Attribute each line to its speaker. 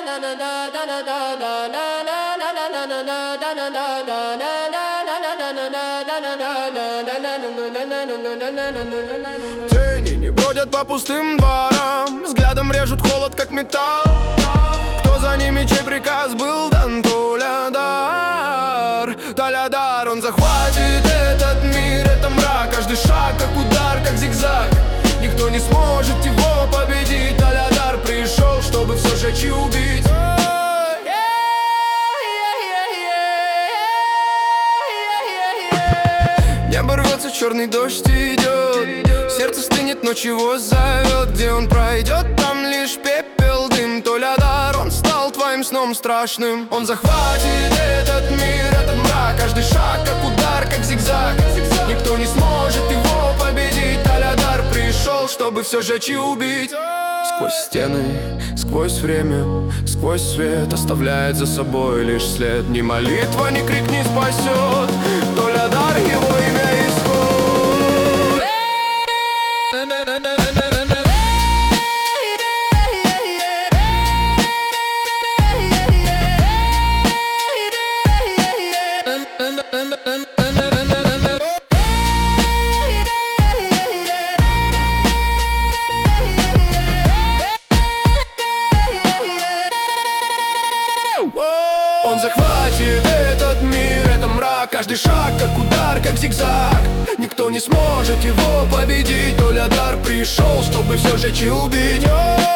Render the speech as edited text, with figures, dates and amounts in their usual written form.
Speaker 1: Тени не бродят по пустым дворам, взглядом режут холод, как металл. Кто за ними, чей приказ был дан? Толядар, он захватит этот мир, это мрак. Каждый шаг, как удар, как зигзаг. Никто не сможет его победить. Толядар пришел, чтобы все сжечь и убить. Небо рвется, черный дождь идет. Сердце стынет, ночь его зовет. Где он пройдет, там лишь пепел, дым. Толядар, он стал твоим сном страшным. Он захватит этот мир, этот мрак. Каждый шаг, как удар, как зигзаг. Никто не сможет его победить. Толядар пришел, чтобы все сжечь и убить. Сквозь стены, сквозь время, сквозь свет оставляет за собой лишь след. Ни молитва, ни крик не спасет. Толядар, его имя исход. Он захватит этот мир, это мрак. Каждый шаг, как удар, как зигзаг. Никто не сможет его победить. Толядар пришел, чтобы все сжечь и убить.